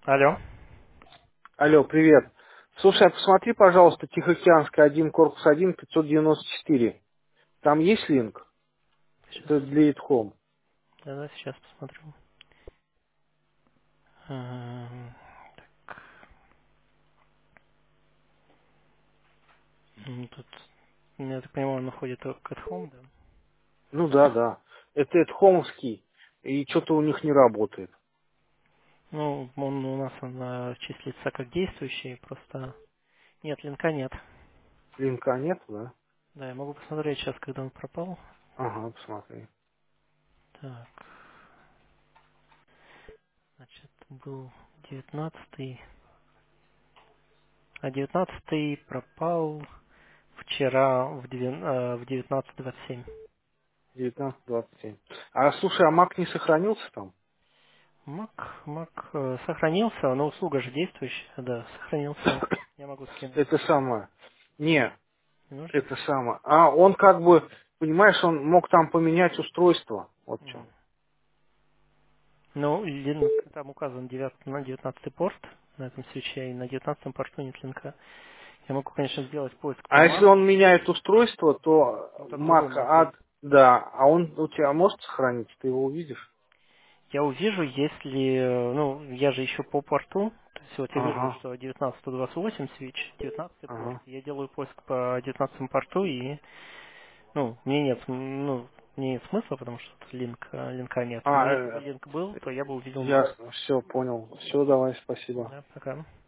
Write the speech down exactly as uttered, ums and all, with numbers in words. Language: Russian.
Алло. Алло, привет. Слушай, а посмотри, пожалуйста, Тихоокеанская один, корпус один, пятьсот девяносто четыре. Там есть линк? Сейчас, Это для It Home. да, да, сейчас посмотрю. Эм, м, Тут, ну, я так понимаю, он уходит только от home, да? Ну да, да. Это It Home'ский, и что-то у них не работает. Ну, он у нас он, э, числится как действующий, просто нет, линка нет. Линка нет, да? Да, я могу посмотреть сейчас, когда он пропал. Ага, посмотри. Так, значит, был девятнадцатый, а девятнадцатый пропал вчера в девя- э, в девятнадцать двадцать семь. девятнадцать двадцать семь. А слушай, а Мак не сохранился там? Мак, Мак э, сохранился, но услуга же действующая, да, сохранился. Я могу скинуть. Это самое. Не, Не нужно? это самое. А он как бы, понимаешь, он мог там поменять устройство. Вот в Мгм. чем. Ну, линк, там указан девят- на девятнадцатый порт на этом свече, и на девятнадцатом порту нет линка. Я могу, конечно, сделать поиск по А если Маку, он меняет устройство, то ну, то другой Mac Мак будет. ад, да, а он у тебя может сохранить, ты его увидишь? Я увижу, если, э, ну, я же ищу по порту, то есть вот я вижу, Ага, что девятнадцать сто двадцать восемь свич, девятнадцатый порт. ага. Я делаю поиск по девятнадцатому порту, и, ну, мне нет, см- ну, мне нет смысла, потому что тут линк, э, линка нет. Но А, если бы э, линк был, то я бы увидел Мак. ясно, все, понял. Все, давай, спасибо. Да, пока.